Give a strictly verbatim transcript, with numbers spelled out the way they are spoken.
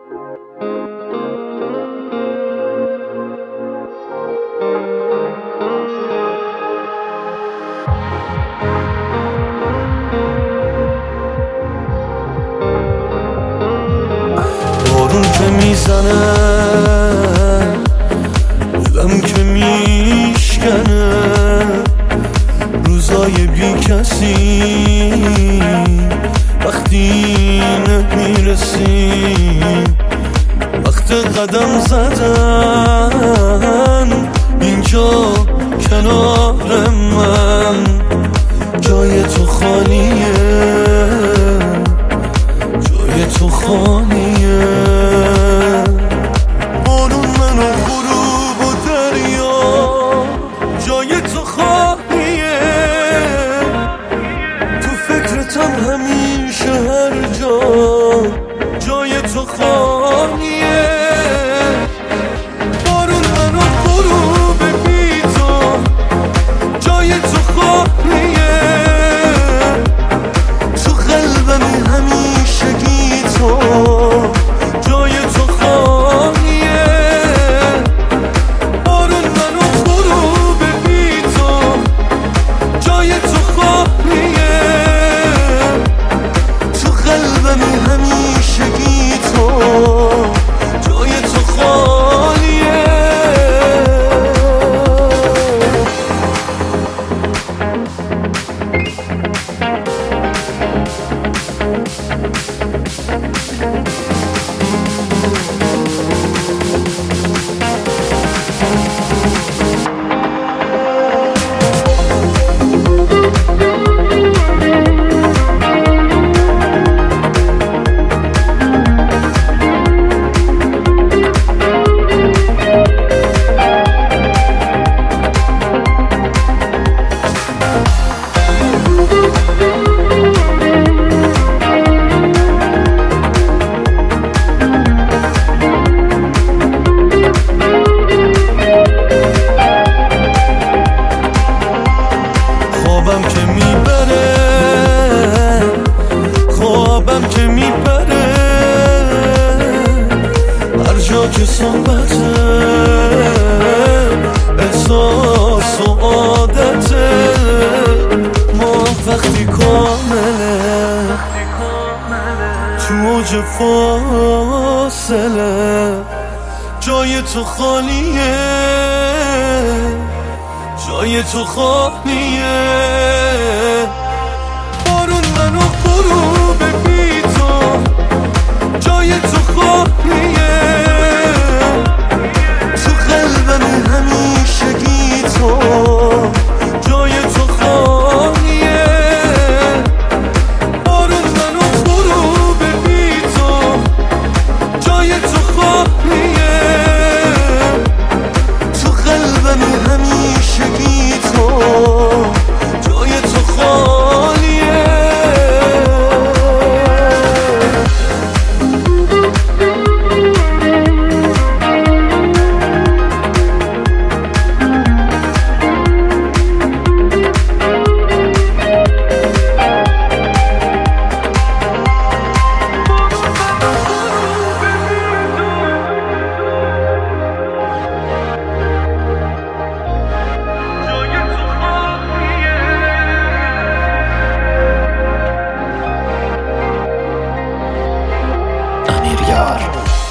بارون که میزنه دلم که میشکنه، روزای بی کسی وقتی نمیرسیم، وقت قدم زدن اینجا کنار من، جای تو خالیه، جای تو خالیه. بارون من و غروب و دریا، جای تو خالیه، تو فکرتم همیشه هر جا، جای تو خالیه. بارون من و غروب بی تو، جای تو خالیه، تو قلبمی همیشگی تو، جای تو خالیه. بارون من و غروب بی تو، جای تو خالیه، تو قلبمی همیشگی تو، جای تو خالیه. خوابم که میبره، خوابم که میبره، هر جا که صحبته، احساس و عادته، ما وقتی کامله، تو اوج فاصله، جای تو خالیه، جای تو خالیه. بارون من و غروب بی تو، جای تو خالیه، تو قلبمی همیشگی تو، جای تو خالیه. بارون من و غروب بی تو، جای تو خالیه، تو قلبمی همیشگی تو، جای تو خالیه. امیر یار.